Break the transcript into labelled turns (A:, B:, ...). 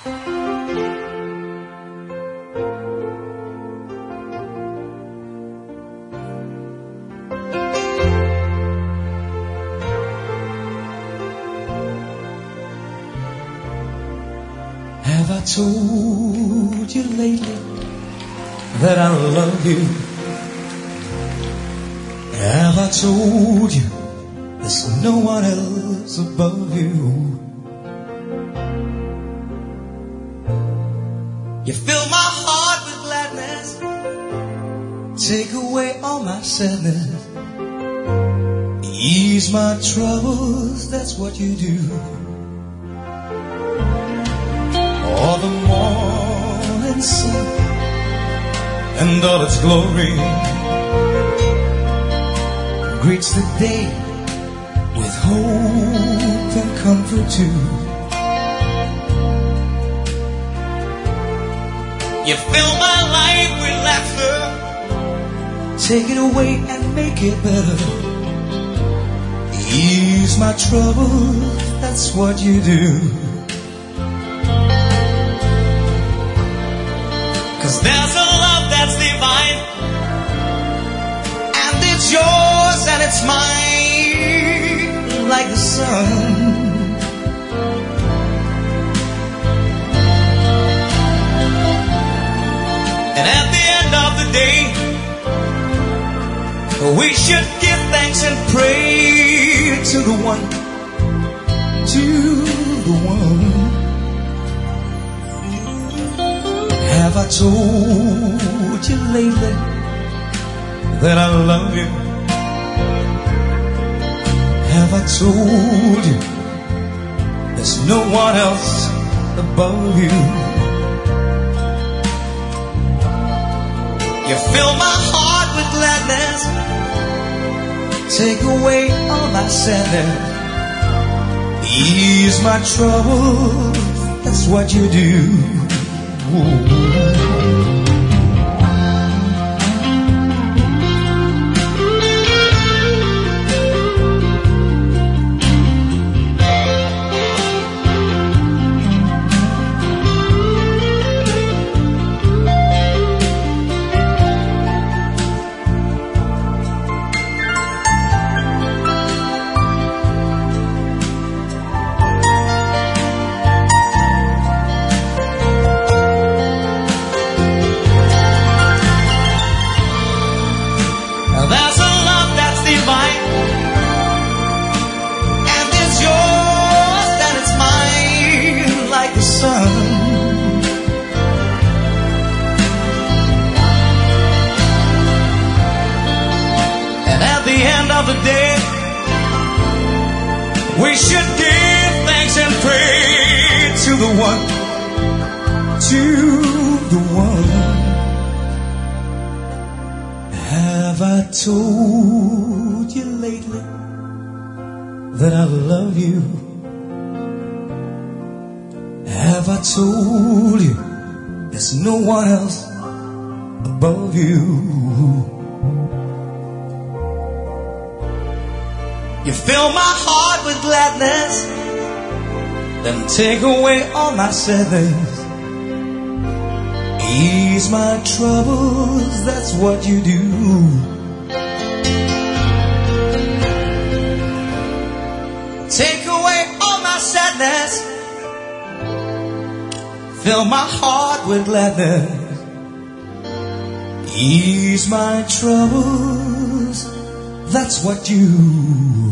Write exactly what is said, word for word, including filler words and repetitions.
A: Have I told you lately that I love you? Have I told you there's no one else above you? You fill my heart with gladness, take away all my sadness, ease my troubles, that's what you do. All the morning sun and all its glory greets the day with hope and comfort too. You fill my life with laughter, take it away and make it better, ease my troubles, that's what you do. 'Cause there's a love that's divine, and it's yours and it's mine, like the sun. And at the end of the day, we should give thanks and pray to the one, to the one. Have I told you lately that I love you? Have I told you there's no one else above you? You fill my heart with gladness, take away all my sadness, ease my troubles, that's what you do. Ooh. The day we should give thanks and pray to the one, to the one. Have I told you lately that I love you? Have I told you there's no one else above you? You fill my heart with gladness, then take away all my sadness, ease my troubles, that's what you do. Take away all my sadness, fill my heart with gladness, ease my troubles, that's what you do.